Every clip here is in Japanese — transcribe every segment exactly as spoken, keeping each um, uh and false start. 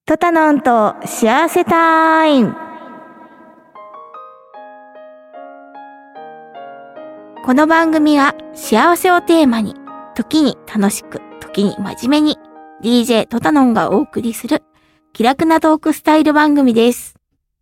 トタノンと幸せタイム。この番組は幸せをテーマに、時に楽しく、時に真面目に ディージェー トタノンがお送りする気楽なトークスタイル番組です。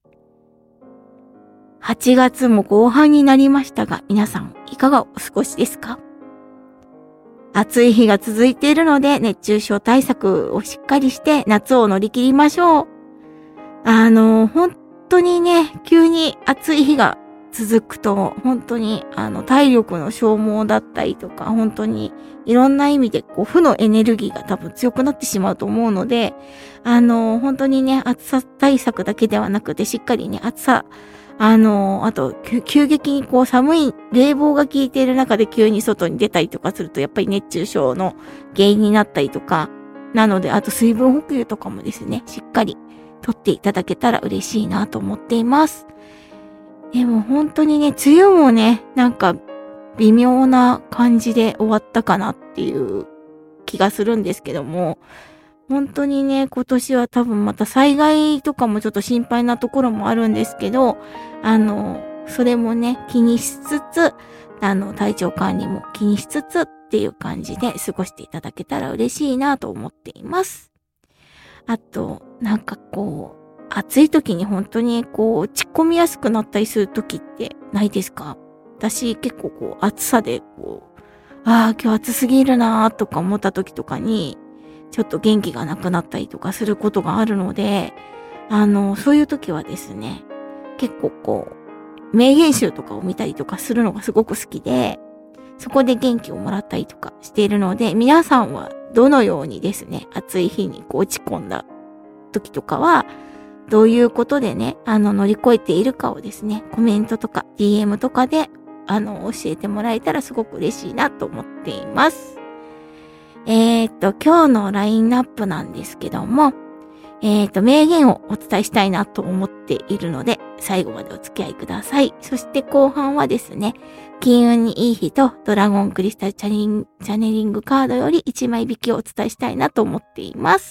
はちがつも後半になりましたが、皆さんいかがお過ごしですか？暑い日が続いているので、熱中症対策をしっかりして夏を乗り切りましょう。あの、本当にね、急に暑い日が続くと、本当にあの体力の消耗だったりとか、本当にいろんな意味でこう負のエネルギーが多分強くなってしまうと思うので、あの、本当にね、暑さ対策だけではなくて、しっかりね、暑さ、あの、あと、急激にこう寒い、冷房が効いている中で急に外に出たりとかすると、やっぱり熱中症の原因になったりとか、なので、あと水分補給とかもですね、しっかりとっていただけたら嬉しいなと思っています。でも本当にね、梅雨もね、なんか微妙な感じで終わったかなっていう気がするんですけども、本当にね、今年は多分また災害とかもちょっと心配なところもあるんですけど、あの、それもね、気にしつつ、あの、体調管理も気にしつつっていう感じで過ごしていただけたら嬉しいなと思っています。あと、なんかこう、暑い時に本当にこう、落ち込みやすくなったりする時ってないですか？私結構こう、暑さでこう、ああ、今日暑すぎるなーとか思った時とかに、ちょっと元気がなくなったりとかすることがあるので、あの、そういう時はですね、結構こう、名言集とかを見たりとかするのがすごく好きで、そこで元気をもらったりとかしているので、皆さんはどのようにですね、暑い日にこう落ち込んだ時とかは、どういうことでね、あの、乗り越えているかをですね、コメントとか ディーエム とかで、あの、教えてもらえたらすごく嬉しいなと思っています。えーっと、今日のラインナップなんですけども、えーっと、名言をお伝えしたいなと思っているので、最後までお付き合いください。そして後半はですね、金運にいい日とドラゴンクリスタルチャネリング、チャネリングカードよりいちまい引きをお伝えしたいなと思っています。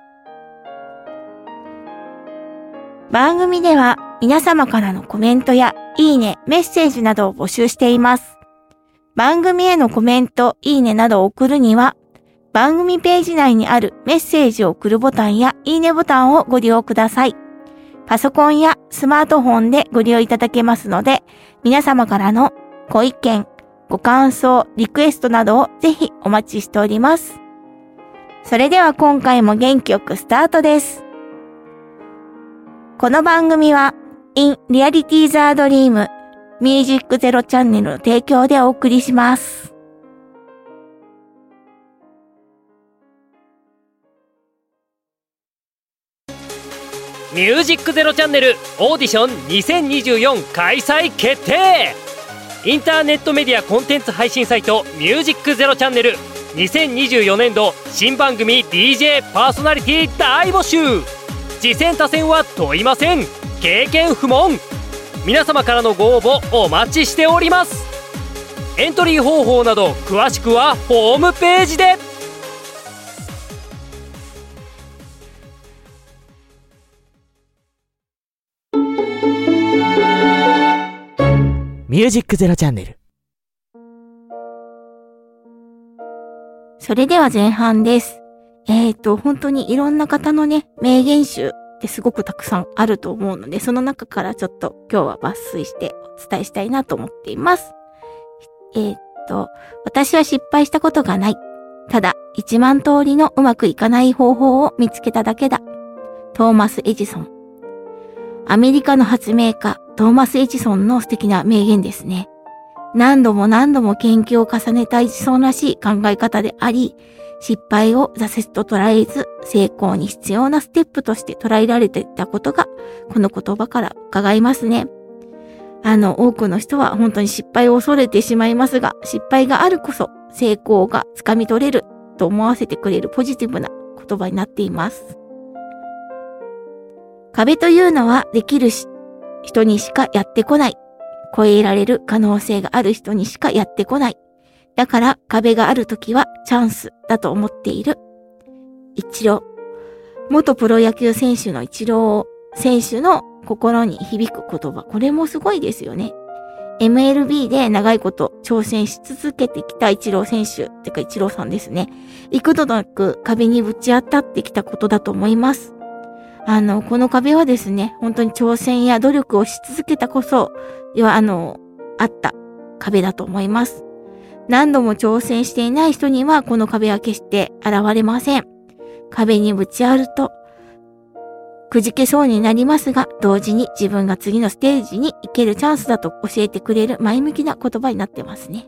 番組では皆様からのコメントやいいね、メッセージなどを募集しています。番組へのコメント、いいねなどを送るには、番組ページ内にあるメッセージを送るボタンやいいねボタンをご利用ください。パソコンやスマートフォンでご利用いただけますので、皆様からのご意見、ご感想、リクエストなどをぜひお待ちしております。それでは今回も元気よくスタートです。この番組は In Reality the Dream ミュージックゼロチャンネルの提供でお送りします。 ミュージックゼロチャンネルオーディションにせんにじゅうよん開催決定。インターネットメディアコンテンツ配信サイトミュージックゼロチャンネルにせんにじゅうよねん度新番組 ディージェー パーソナリティ大募集。次戦他戦は問いません。経験不問。皆様からのご応募お待ちしております。エントリー方法など詳しくはホームページで。 ミュージックゼロチャンネル。 それでは前半です。えーと、本当にいろんな方のね、名言集ってすごくたくさんあると思うので、その中からちょっと今日は抜粋してお伝えしたいなと思っています。えーと、私は失敗したことがない。ただ、一万通りのうまくいかない方法を見つけただけだ。トーマス・エジソン。アメリカの発明家、トーマス・エジソンの素敵な名言ですね。何度も何度も研究を重ねたエジソンらしい考え方であり、失敗を挫折と捉えず、成功に必要なステップとして捉えられていたことが、この言葉から伺いますね。あの、多くの人は本当に失敗を恐れてしまいますが、失敗があるこそ成功がつかみ取れると思わせてくれるポジティブな言葉になっています。壁というのはできる人にしかやってこない。超えられる可能性がある人にしかやってこない。だから壁があるときはチャンスだと思っている。一郎。 元プロ野球選手のイチロー選手の心に響く言葉。これもすごいですよね。エムエルビー で長いこと挑戦し続けてきたイチロー選手、てかイチローさんですね。幾度となく壁にぶち当たってきたことだと思います。あの、この壁はですね、本当に挑戦や努力をし続けたこそ、あの、あった壁だと思います。何度も挑戦していない人にはこの壁は決して現れません。壁にぶち当たると、くじけそうになりますが、同時に自分が次のステージに行けるチャンスだと教えてくれる前向きな言葉になってますね。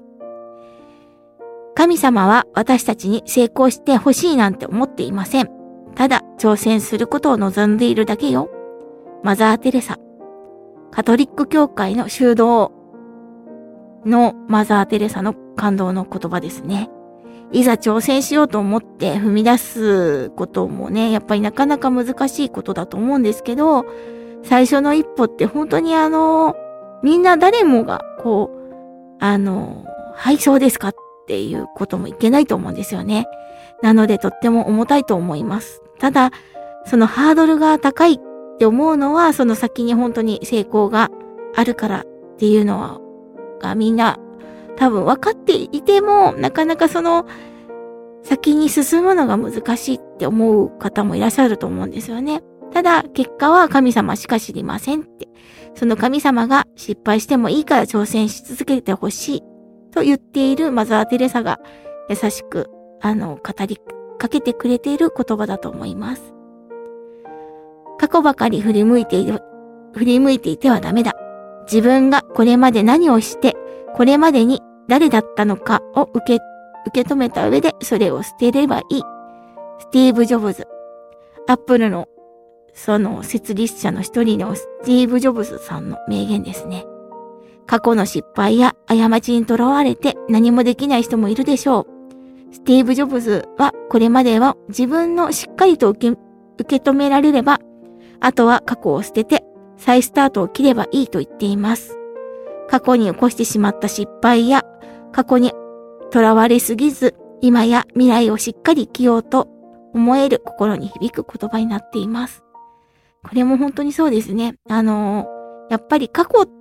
神様は私たちに成功してほしいなんて思っていません。ただ挑戦することを望んでいるだけよ。マザー・テレサ。カトリック教会の修道のマザー・テレサの感動の言葉ですね。いざ挑戦しようと思って踏み出すこともね、やっぱりなかなか難しいことだと思うんですけど、最初の一歩って本当にあの、みんな誰もがこう、あの、はい、そうですかっていうこともいけないと思うんですよね。なのでとっても重たいと思います。ただ、そのハードルが高いって思うのは、その先に本当に成功があるからっていうのは、がみんな多分分かっていても、なかなかその先に進むのが難しいって思う方もいらっしゃると思うんですよね。ただ、結果は神様しか知りませんって。その神様が失敗してもいいから挑戦し続けてほしいと言っているマザー・テレサが優しく、あの、語りかけてくれている言葉だと思います。過去ばかり振り向いている、振り向いていてはダメだ。自分がこれまで何をして、これまでに誰だったのかを受け、受け止めた上でそれを捨てればいい。スティーブ・ジョブズ。アップルのその設立者の一人のスティーブ・ジョブズさんの名言ですね。過去の失敗や過ちにとらわれて何もできない人もいるでしょう。スティーブ・ジョブズはこれまでは自分のしっかりと受け、受け止められれば、あとは過去を捨てて再スタートを切ればいいと言っています。過去に起こしてしまった失敗や過去にとらわれすぎず、今や未来をしっかり生きようと思える心に響く言葉になっています。これも本当にそうですね。あのー、やっぱり過去って、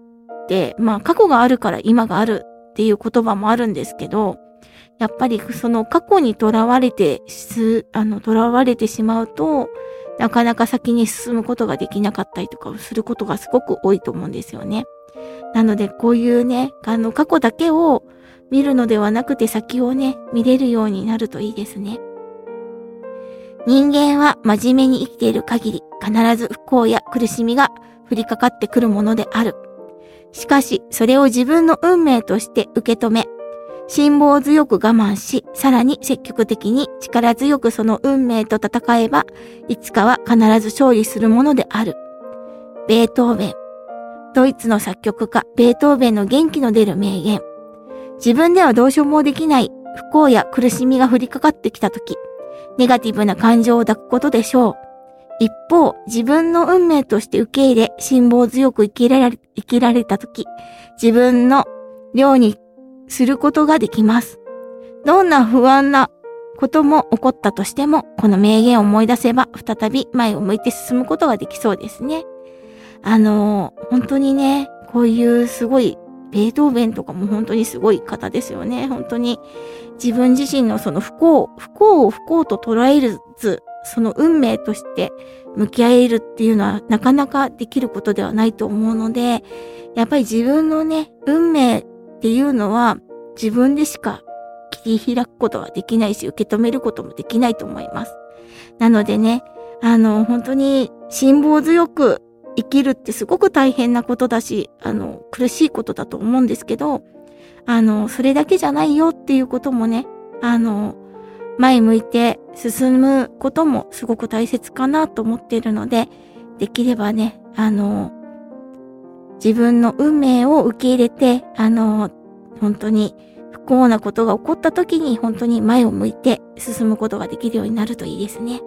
まあ過去があるから今があるっていう言葉もあるんですけど、やっぱりその過去にとらわれてす、あの、とらわれてしまうと、なかなか先に進むことができなかったりとかすることがすごく多いと思うんですよね。なのでこういうね、あの過去だけを見るのではなくて先をね、見れるようになるといいですね。人間は真面目に生きている限り必ず不幸や苦しみが降りかかってくるものである。しかしそれを自分の運命として受け止め、辛抱強く我慢し、さらに積極的に力強くその運命と戦えば、いつかは必ず勝利するものである。ベートーベン。ドイツの作曲家、ベートーベンの元気の出る名言。自分ではどうしようもできない不幸や苦しみが降りかかってきたとき、ネガティブな感情を抱くことでしょう。一方、自分の運命として受け入れ、辛抱強く生きられ、生きられたとき、自分の量にすることができます。どんな不安なことも起こったとしても、この名言を思い出せば、再び前を向いて進むことができそうですね。あのー、本当にね、こういうすごい、ベートーベンとかも本当にすごい方ですよね。本当に自分自身のその不幸、不幸を不幸と捉えず、その運命として向き合えるっていうのはなかなかできることではないと思うので、やっぱり自分のね、運命っていうのは自分でしか切り開くことはできないし、受け止めることもできないと思います。なのでね、あの、本当に辛抱強く生きるってすごく大変なことだし、あの、苦しいことだと思うんですけど、あの、それだけじゃないよっていうこともね、あの、前向いて進むこともすごく大切かなと思っているので、できればね、あの、自分の運命を受け入れて、あの、本当に不幸なことが起こった時に本当に前を向いて進むことができるようになるといいですね。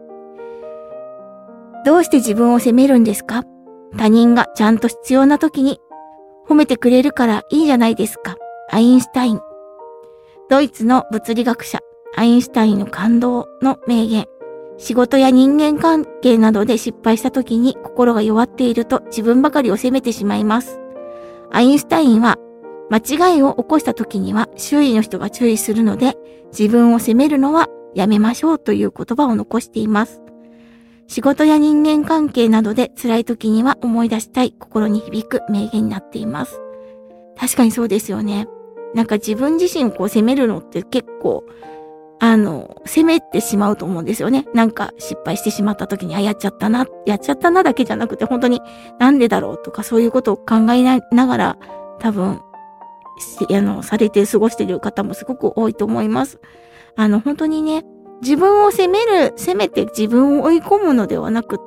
どうして自分を責めるんですか？他人がちゃんと必要な時に褒めてくれるからいいじゃないですか。アインシュタイン。ドイツの物理学者、アインシュタインの感動の名言。 仕事や人間関係などで失敗した時に心が弱っていると自分ばかりを責めてしまいます。アインシュタインは間違いを起こした時には周囲の人が注意するので自分を責めるのはやめましょうという言葉を残しています。仕事や人間関係などで辛い時には思い出したい心に響く名言になっています。確かにそうですよね。なんか自分自身をこう責めるのって結構あの、責めてしまうと思うんですよね。なんか失敗してしまった時に、あ、やっちゃったな、やっちゃったなだけじゃなくて、本当になんでだろうとかそういうことを考えながら、多分、あの、されて過ごしている方もすごく多いと思います。あの、本当にね、自分を責める、責めて自分を追い込むのではなくって、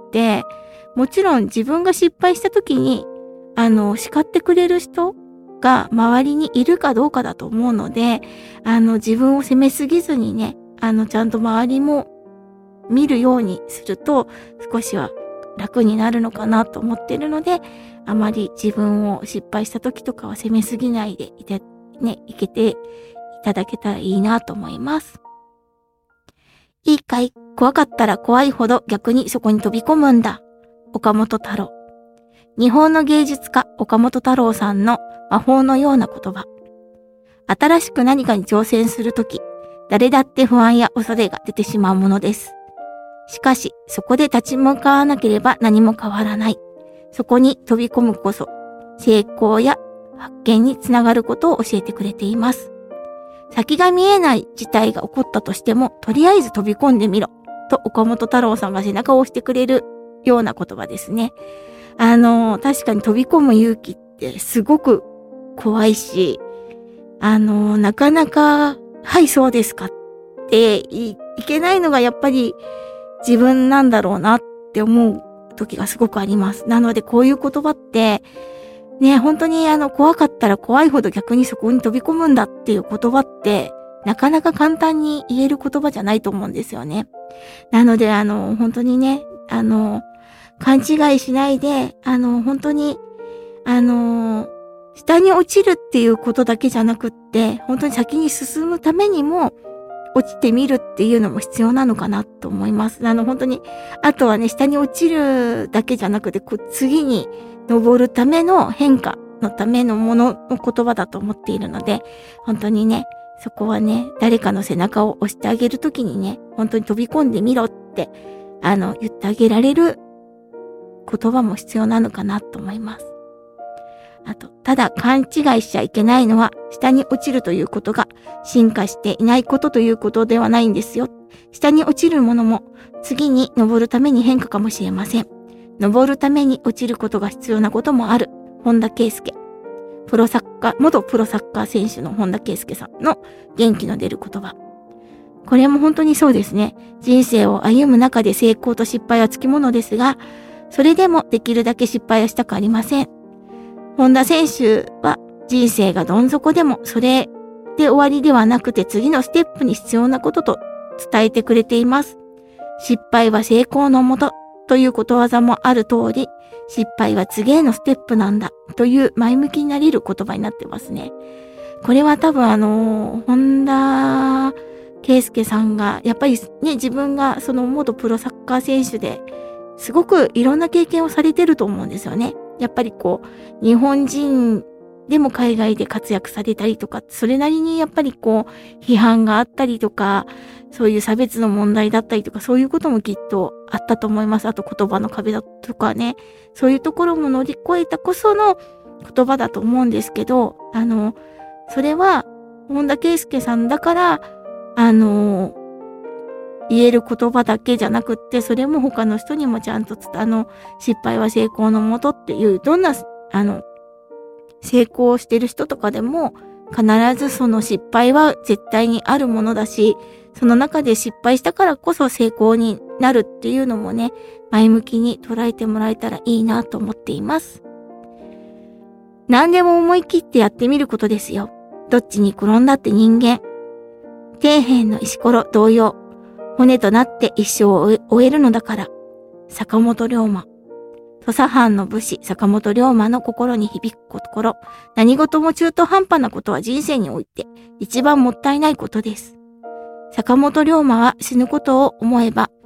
もちろん自分が失敗した時に、あの、叱ってくれる人が周りにいるかどうかだと思うので、あの自分を責めすぎずにね、あのちゃんと周りも見るようにすると少しは楽になるのかなと思っているので、あまり自分を失敗した時とかは責めすぎないでいてね、いけていただけたらいいなと思います。いいかい？怖かったら怖いほど逆にそこに飛び込むんだ。岡本太郎。日本の芸術家岡本太郎さんの魔法のような言葉。新しく何かに挑戦するとき、誰だって不安や恐れが出てしまうものです。しかし、そこで立ち向かわなければ何も変わらない。そこに飛び込むこそ、成功や発見につながることを教えてくれています。先が見えない事態が起こったとしても、とりあえず飛び込んでみろ。と岡本太郎さんが背中を押してくれるような言葉ですね。あの、確かに飛び込む勇気ってすごく怖いし、あの、なかなか、はい、そうですかってい、いけないのがやっぱり自分なんだろうなって思う時がすごくあります。なのでこういう言葉って、ね、本当にあの、怖かったら怖いほど逆にそこに飛び込むんだっていう言葉って、なかなか簡単に言える言葉じゃないと思うんですよね。なのであの、本当にね、あの、勘違いしないで、あの、本当に、あの、下に落ちるっていうことだけじゃなくって、本当に先に進むためにも、落ちてみるっていうのも必要なのかなと思います。あの、本当に、あとはね、下に落ちるだけじゃなくて、こう次に登るための変化のためのものの言葉だと思っているので、本当にね、そこはね、誰かの背中を押してあげるときにね、本当に飛び込んでみろって、あの、言ってあげられる言葉も必要なのかなと思います。あと、ただ勘違いしちゃいけないのは、下に落ちるということが進化していないことということではないんですよ。下に落ちるものも次に登るために変化かもしれません。登るために落ちることが必要なこともある。本田圭佑。プロサッカー、元プロサッカー選手の本田圭佑さんの元気の出る言葉。これも本当にそうですね。人生を歩む中で成功と失敗はつきものですが、それでもできるだけ失敗はしたくありません。本田選手は人生がどん底でもそれで終わりではなくて次のステップに必要なことと伝えてくれています。失敗は成功のもとということわざもある通り、失敗は次へのステップなんだという前向きになれる言葉になってますね。これは多分あの、本田圭佑さんがやっぱりね、自分がその元プロサッカー選手ですごくいろんな経験をされてると思うんですよね。やっぱりこう、日本人でも海外で活躍されたりとか、それなりにやっぱりこう、批判があったりとか、そういう差別の問題だったりとか、そういうこともきっとあったと思います。あと言葉の壁だとかね、そういうところも乗り越えたこその言葉だと思うんですけど、あの、それは、本田圭佑さんだから、あの、言える言葉だけじゃなくって、それも他の人にもちゃんとあの、失敗は成功のもとっていう、どんな、あの、成功してる人とかでも、必ずその失敗は絶対にあるものだし、その中で失敗したからこそ成功になるっていうのもね、前向きに捉えてもらえたらいいなと思っています。何でも思い切ってやってみることですよ。どっちに転んだって人間。底辺の石ころ同様。骨となって一生を終えるのだから。坂本龍馬。土佐藩の武士、坂本龍馬の心に響くところ。何事も中途半端なことは人生において一番もったいないことです。坂本龍馬は死ぬことを思えば、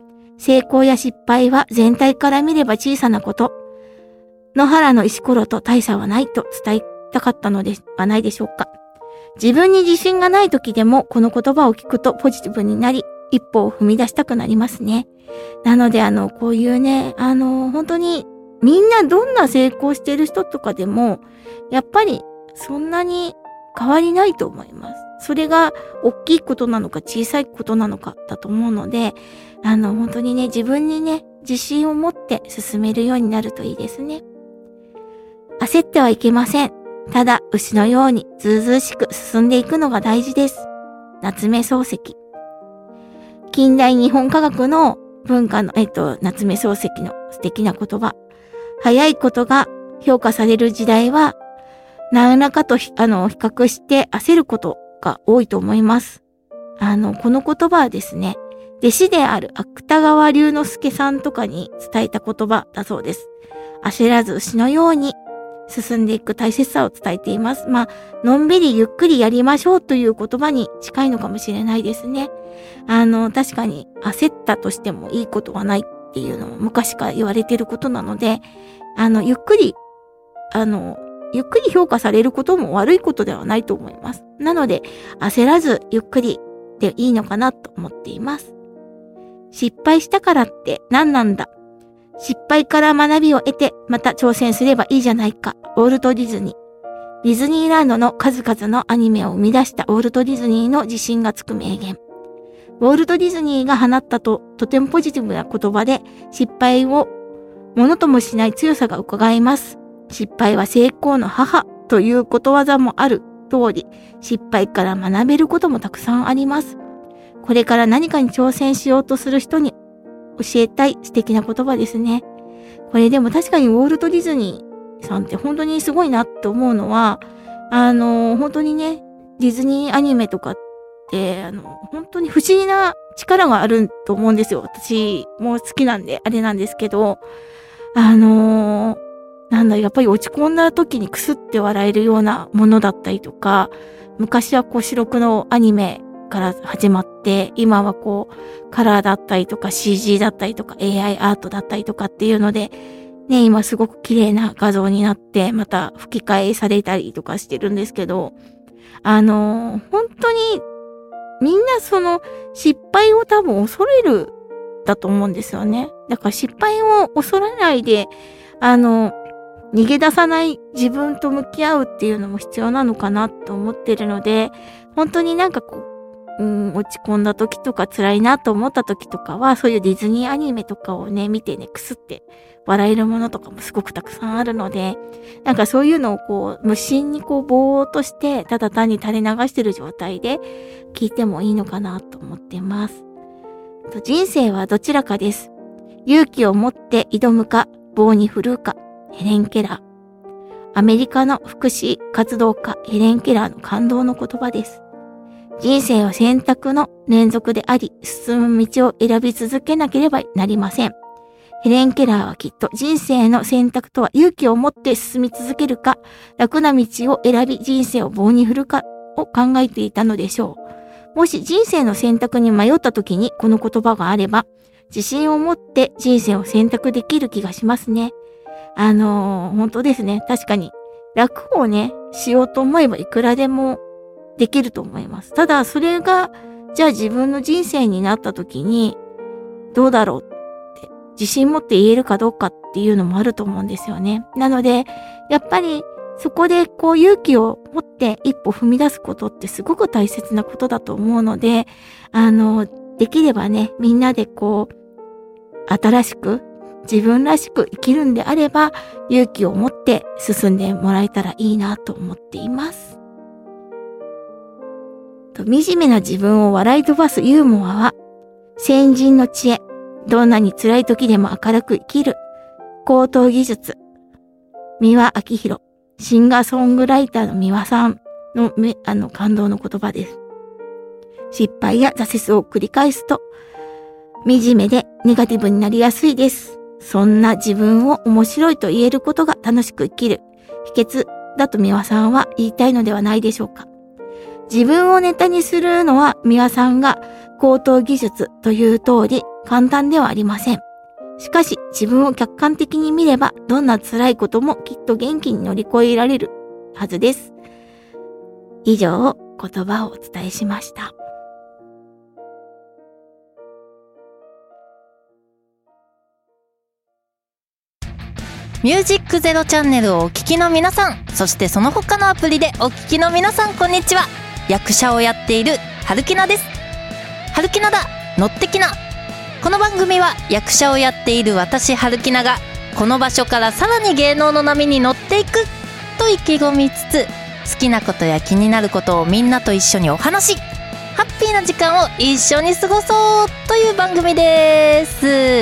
成功や失敗は全体から見れば小さなこと。野原の石ころと大差はないと伝えたかったのではないでしょうか。自分に自信がない時でもこの言葉を聞くとポジティブになり、一歩を踏み出したくなりますね。なのであの、こういうね、あの、本当にみんなどんな成功している人とかでも、やっぱりそんなに変わりないと思います。それが大きいことなのか小さいことなのかだと思うので、あの、本当にね、自分にね、自信を持って進めるようになるといいですね。焦ってはいけません。ただ、牛のようにずうずうしく進んでいくのが大事です。夏目漱石。近代日本科学の文化の、えっと、夏目漱石の素敵な言葉。早いことが評価される時代は、何らかとあの、比較して焦ることが多いと思います。あの、この言葉はですね、弟子である芥川龍之介さんとかに伝えた言葉だそうです。焦らず牛のように進んでいく大切さを伝えています。まあ、のんびりゆっくりやりましょうという言葉に近いのかもしれないですね。あの、確かに焦ったとしてもいいことはないっていうのも昔から言われていることなので、あの、ゆっくり、あの、ゆっくり評価されることも悪いことではないと思います。なので、焦らずゆっくりでいいのかなと思っています。失敗したからって何なんだ。失敗から学びを得てまた挑戦すればいいじゃないか。ウォルト・ディズニー。ディズニーランドの数々のアニメを生み出したウォルト・ディズニーの自信がつく名言。ウォルト・ディズニーが放ったととてもポジティブな言葉で失敗をものともしない強さが伺えます。失敗は成功の母ということわざもある通り、失敗から学べることもたくさんあります。これから何かに挑戦しようとする人に教えたい素敵な言葉ですね。これでも確かにウォルト・ディズニーさんって本当にすごいなって思うのは、あの、本当にね、ディズニーアニメとかって、あの、本当に不思議な力があると思うんですよ。私も好きなんで、あれなんですけど、あの、なんだ、やっぱり落ち込んだ時にクスって笑えるようなものだったりとか、昔はこう白黒のアニメから始まって、今はこうカラーだったりとか シージー だったりとか エーアイ アートだったりとかっていうので、ね、今すごく綺麗な画像になって、また吹き替えされたりとかしてるんですけど、あのー、本当にみんなその失敗を多分恐れるだと思うんですよね。だから失敗を恐れないで、あの、逃げ出さない自分と向き合うっていうのも必要なのかなと思ってるので、本当になんかこう、うん、落ち込んだ時とか辛いなと思った時とかは、そういうディズニーアニメとかをね、見てね、くすって笑えるものとかもすごくたくさんあるので、なんかそういうのをこう、無心にこう、ぼーっとして、ただ単に垂れ流してる状態で聞いてもいいのかなと思ってます。人生はどちらかです。勇気を持って挑むか、棒に振るうか。ヘレン・ケラー。アメリカの福祉活動家ヘレン・ケラーの感動の言葉です。人生は選択の連続であり、進む道を選び続けなければなりません。ヘレン・ケラーはきっと人生の選択とは勇気を持って進み続けるか、楽な道を選び人生を棒に振るかを考えていたのでしょう。もし人生の選択に迷った時にこの言葉があれば、自信を持って人生を選択できる気がしますね。あのー、本当ですね。確かに楽をね、しようと思えばいくらでもできると思います。ただそれが、じゃあ自分の人生になった時に、どうだろうって自信持って言えるかどうかっていうのもあると思うんですよね。なので、やっぱりそこでこう勇気を持って一歩踏み出すことってすごく大切なことだと思うので、あの、できればね、みんなでこう、新しく、自分らしく生きるんであれば、勇気を持って進んでもらえたらいいなと思っています。と、惨めな自分を笑い飛ばすユーモアは、先人の知恵、どんなに辛い時でも明るく生きる、高等技術、三輪明宏、シンガーソングライターの三輪さんの、あの、感動の言葉です。失敗や挫折を繰り返すと、惨めでネガティブになりやすいです。そんな自分を面白いと言えることが楽しく生きる秘訣だと三輪さんは言いたいのではないでしょうか。自分をネタにするのは三輪さんが高等技術という通り簡単ではありません。しかし自分を客観的に見ればどんな辛いこともきっと元気に乗り越えられるはずです。以上、言葉をお伝えしました。 ミュージックゼロチャンネルをお聞きの皆さん、そしてその他のアプリでお聞きの皆さん、こんにちは。役者をやっている春キナです。春キナだ、乗ってきな。この番組は役者をやっている私春キナがこの場所からさらに芸能の波に乗っていくと意気込みつつ、好きなことや気になることをみんなと一緒にお話し、ハッピーな時間を一緒に過ごそうという番組です。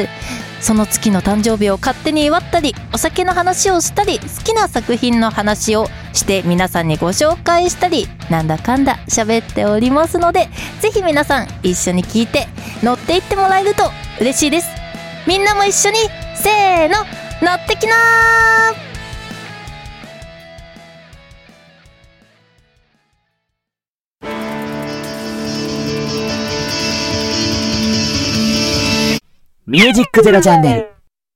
その月の誕生日を勝手に祝ったり、お酒の話をしたり、好きな作品の話をして皆さんにご紹介したり、なんだかんだ喋っておりますので、ぜひ皆さん一緒に聞いて乗っていってもらえると嬉しいです。みんなも一緒にせーの、乗ってきなー。ミュージックゼロチャンネル。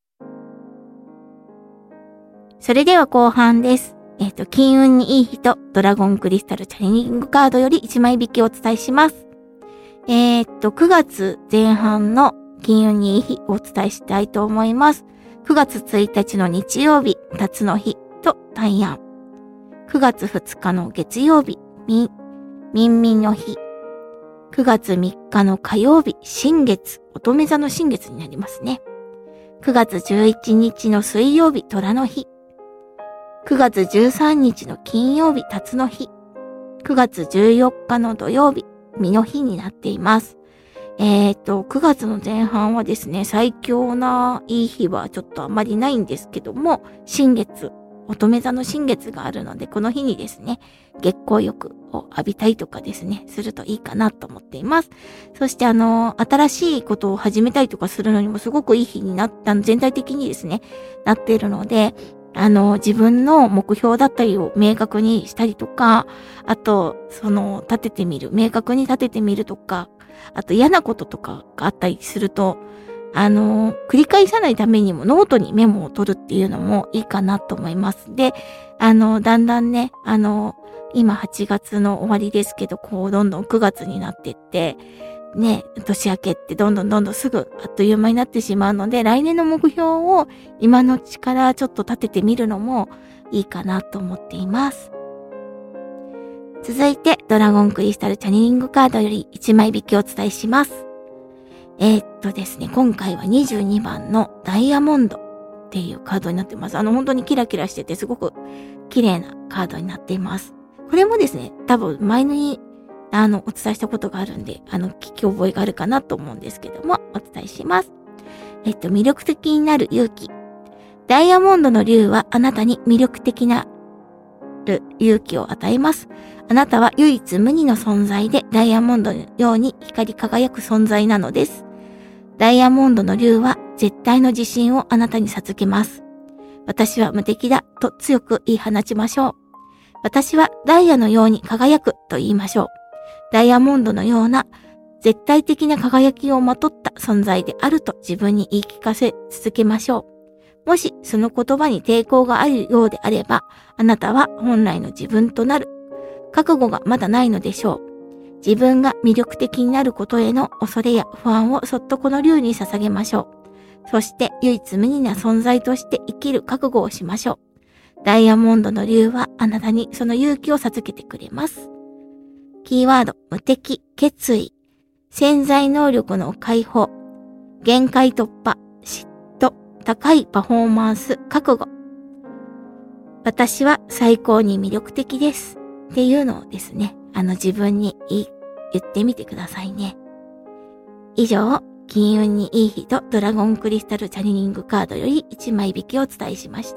それでは後半です。えっと、金運にいい人、ドラゴンクリスタルチャレンジングカードよりいちまい引きをお伝えします。えー、っと、くがつぜん半の金運にいい日をお伝えしたいと思います。くがつついたちの日曜日、辰の日と大安。くがつふつかの月曜日、みん、みんみんの日。くがつみっかの火曜日、新月、乙女座の新月になりますね。くがつじゅういちにちの水曜日、虎の日。くがつじゅうさんにちの金曜日、辰の日。くがつじゅうよっかの土曜日、身の日になっています。えーと、くがつの前半はですね、最強ないい日はちょっとあまりないんですけども、新月、乙女座の新月があるので、この日にですね、月光浴を浴びたいとかですね、するといいかなと思っています。そしてあの、新しいことを始めたいとかするのにもすごくいい日になった、全体的にですね、なっているので、あの、自分の目標だったりを明確にしたりとか、あと、その、立ててみる、明確に立ててみるとか、あと嫌なこととかがあったりすると、あの、繰り返さないためにもノートにメモを取るっていうのもいいかなと思います。で、あの、だんだんね、あの、今はちがつの終わりですけど、こう、どんどんくがつになっていって、ね、年明けってどんどんどんどんすぐあっという間になってしまうので、来年の目標を今のうちからちょっと立ててみるのもいいかなと思っています。続いて、ドラゴンクリスタルチャネリングカードよりいちまい引きをお伝えします。えー、っとですね、今回はにじゅうにばんのダイヤモンドっていうカードになってます。あの、本当にキラキラしててすごく綺麗なカードになっています。これもですね、多分前にあの、お伝えしたことがあるんで、あの、聞き覚えがあるかなと思うんですけども、お伝えします。えっと、魅力的になる勇気。ダイヤモンドの竜はあなたに魅力的なる勇気を与えます。あなたは唯一無二の存在で、ダイヤモンドのように光り輝く存在なのです。ダイヤモンドの竜は絶対の自信をあなたに授けます。私は無敵だと強く言い放ちましょう。私はダイヤのように輝くと言いましょう。ダイヤモンドのような絶対的な輝きをまとった存在であると自分に言い聞かせ続けましょう。もしその言葉に抵抗があるようであれば、あなたは本来の自分となる覚悟がまだないのでしょう。自分が魅力的になることへの恐れや不安をそっとこの竜に捧げましょう。そして唯一無二な存在として生きる覚悟をしましょう。ダイヤモンドの竜はあなたにその勇気を授けてくれます。キーワード、無敵、決意、潜在能力の解放、限界突破、嫉妬、高いパフォーマンス、覚悟。私は最高に魅力的です。っていうのをですね、あの自分に言い、言ってみてくださいね。以上、金運にいい人、ドラゴンクリスタルチャネリングカードよりいちまい引きをお伝えしました。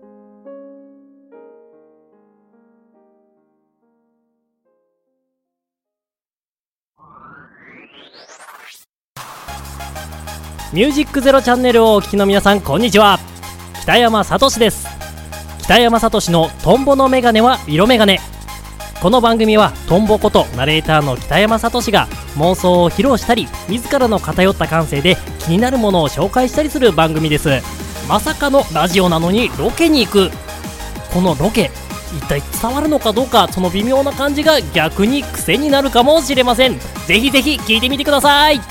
ミュージックゼロチャンネルをお聞きの皆さん、こんにちは。北山さとしです。北山さとしのトンボのメガネは色メガネ。 この番組はトンボことナレーターの北山聡が妄想を披露したり、自らの偏った感性で気になるものを紹介したりする番組です。まさかのラジオなのにロケに行く。このロケ一体伝わるのかどうか、その微妙な感じが逆に癖になるかもしれません。ぜひぜひ聞いてみてください。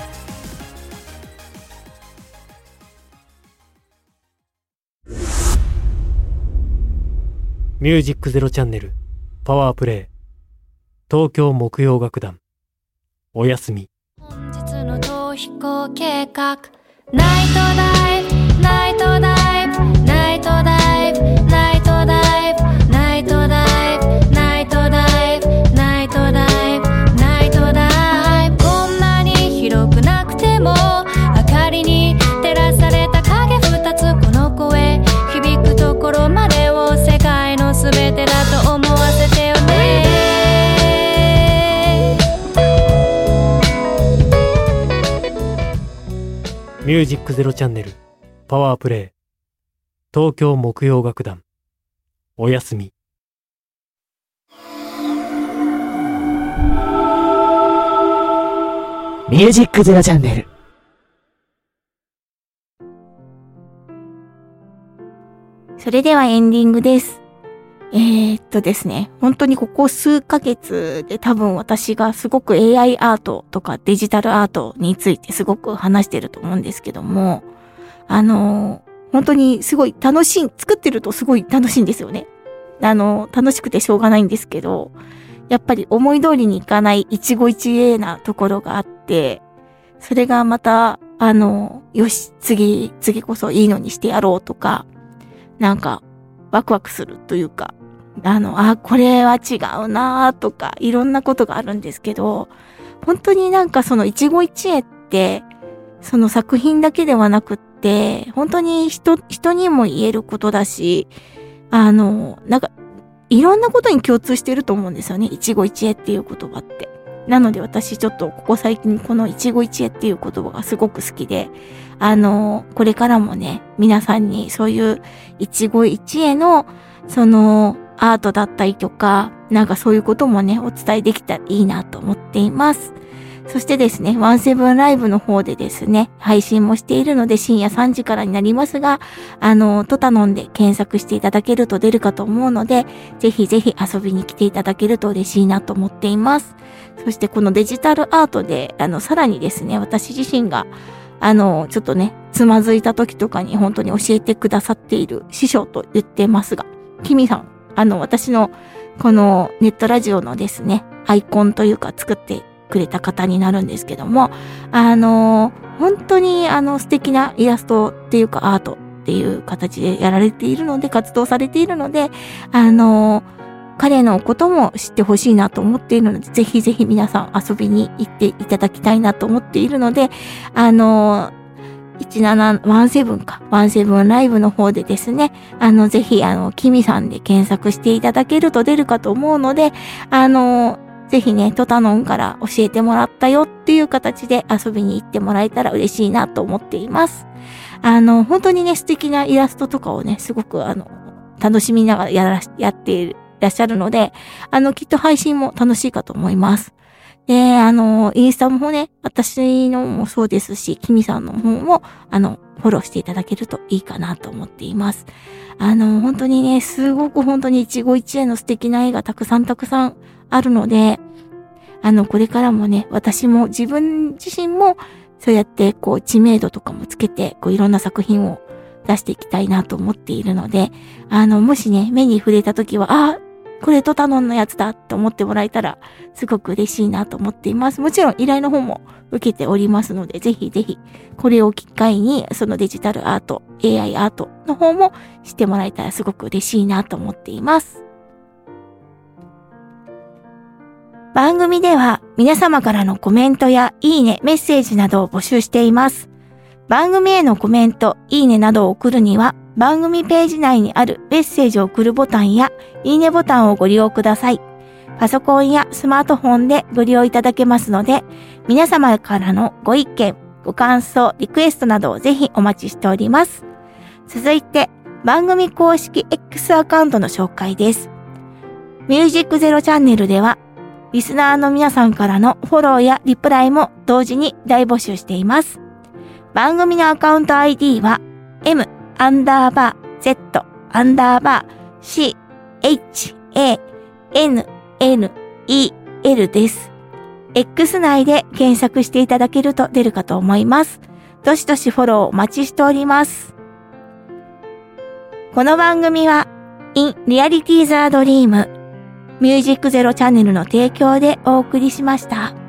ミュージックゼロチャンネルパワープレイ、東京木曜楽団おやすみ。 本日の逃避行計画、ナイトダイブナイトダイブナイトダイブナイトダイブナイトダイブナイトダイブナイトダイブナイトダイブ、こんなに広くなくても明かりに照らされた影二つ、この声響くところまでを世界のすべてだと思わせてよね。 ミュージックゼロチャンネルパワープレイ、東京木曜楽団おやすみ。 ミュージックゼロチャンネル。 それではエンディングです。えー、っとですね、本当にここ数ヶ月で多分私がすごく エーアイ アートとかデジタルアートについてすごく話してると思うんですけども、あの、本当にすごい楽しい、作ってるとすごい楽しいんですよね。あの、楽しくてしょうがないんですけど、やっぱり思い通りにいかない一期一会なところがあって、それがまた、あの、よし、次、次こそいいのにしてやろうとか、なんか、ワクワクするというか、あの、あ、これは違うなとか、いろんなことがあるんですけど、本当になんかその一期一会って、その作品だけではなくって、本当に人、人にも言えることだし、あの、なんか、いろんなことに共通してると思うんですよね。一期一会っていう言葉って。なので私ちょっとここ最近この一期一会っていう言葉がすごく好きで、あの、これからもね、皆さんにそういう一期一会の、その、アートだったりとか、なんかそういうこともね、お伝えできたらいいなと思っています。そしてですね、ワンセブンライブの方でですね、配信もしているので深夜さんじからになりますが、あの、トタノンで検索していただけると出るかと思うので、ぜひぜひ遊びに来ていただけると嬉しいなと思っています。そしてこのデジタルアートで、あの、さらにですね、私自身が、あの、ちょっとね、つまずいた時とかに本当に教えてくださっている師匠と言ってますが、キミさん、あの、私のこのネットラジオのですね、アイコンというか作ってくれた方になるんですけども、あの、本当にあの素敵なイラストっていうかアートっていう形でやられているので、活動されているので、あの、彼のことも知ってほしいなと思っているので、ぜひぜひ皆さん遊びに行っていただきたいなと思っているので、あの、いちななじゅうななか、ワンセブンライブの方でですね、あの、ぜひ、あの、キミさんで検索していただけると出るかと思うので、あの、ぜひね、トタノンから教えてもらったよっていう形で遊びに行ってもらえたら嬉しいなと思っています。あの、本当にね、素敵なイラストとかをね、すごくあの、楽しみながらやら、やっていらっしゃるので、あの、きっと配信も楽しいかと思います。で、あの、インスタもね、私のもそうですし、キミさんの方も、あの、フォローしていただけるといいかなと思っています。あの、本当にね、すごく本当に一期一会の素敵な絵がたくさんたくさんあるので、あの、これからもね、私も自分自身も、そうやってこう、知名度とかもつけて、こう、いろんな作品を出していきたいなと思っているので、あの、もしね、目に触れたときは、あ、これトタノンのやつだと思ってもらえたらすごく嬉しいなと思っています。もちろん依頼の方も受けておりますので、ぜひぜひこれを機会にそのデジタルアート、エーアイ アートの方もしてもらえたらすごく嬉しいなと思っています。番組では皆様からのコメントやいいね、メッセージなどを募集しています。番組へのコメント、いいねなどを送るには、番組ページ内にあるメッセージを送るボタンやいいねボタンをご利用ください。パソコンやスマートフォンでご利用いただけますので、皆様からのご意見、ご感想、リクエストなどをぜひお待ちしております。続いて、番組公式 X アカウントの紹介です。 ミュージックゼロチャンネルでは、リスナーの皆さんからのフォローやリプライも同時に大募集しています。番組のアカウント アイディー は M アンダーバー Z アンダーバー C H A N N E L です。X 内で検索していただけると出るかと思います。どしどしフォローお待ちしております。この番組は In Reality the Dream ミュージックゼロチャンネルの提供でお送りしました。